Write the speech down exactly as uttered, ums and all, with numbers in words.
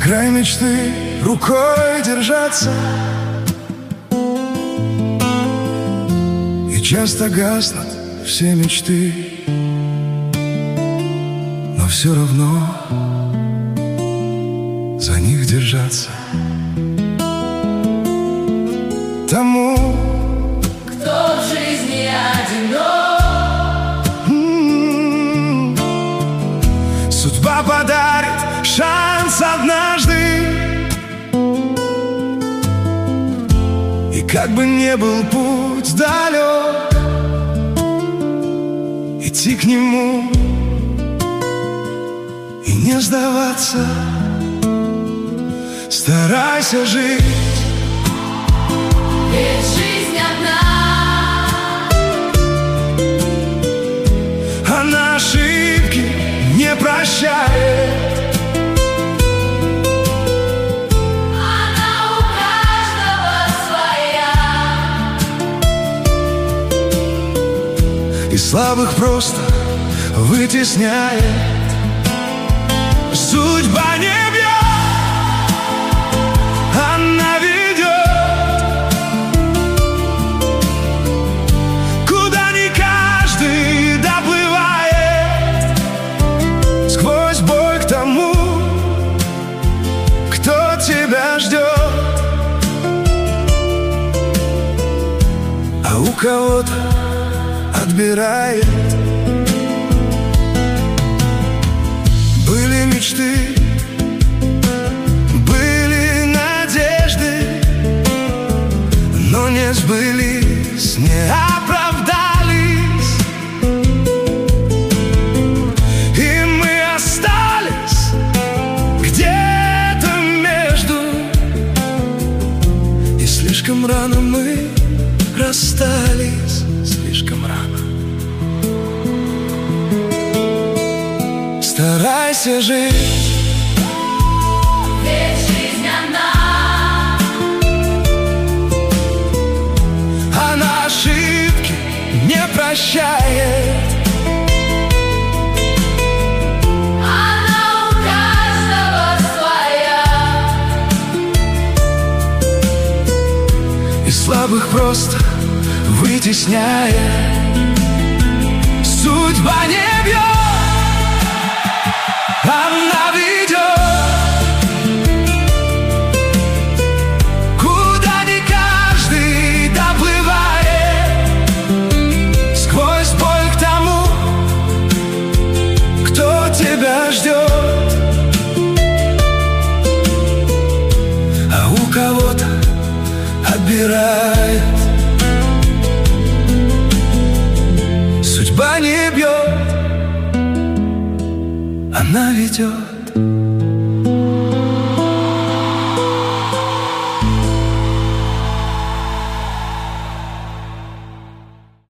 край мечты рукой держаться, и часто гаснут все мечты, но все равно за них держаться. Тому, кто в жизни одинок, м-м-м, судьба подарит шанс однажды. И как бы не был путь далек, идти к нему и не сдаваться. Старайся жить, ведь жизнь одна. она ошибки не прощает. Она у каждого своя, И слабых просто вытесняет. Судьба не бьет, она ведет, куда не каждый доплывает. Сквозь бой к тому, кто тебя ждет. А у кого-то отбирает. Были мечты, были надежды, но не сбылись, не оправдались. И мы остались где-то между, и слишком рано мы расстались, слишком рано. Старайся жить, ведь жизнь одна. она ошибки не прощает. Она у каждого своя, И слабых просто вытесняет. Судьба не бьет, она ведет, куда не каждый доплывает. Сквозь боль к тому, кто тебя ждет. А у кого-то отбирает. Судьба не бьет, она ведет.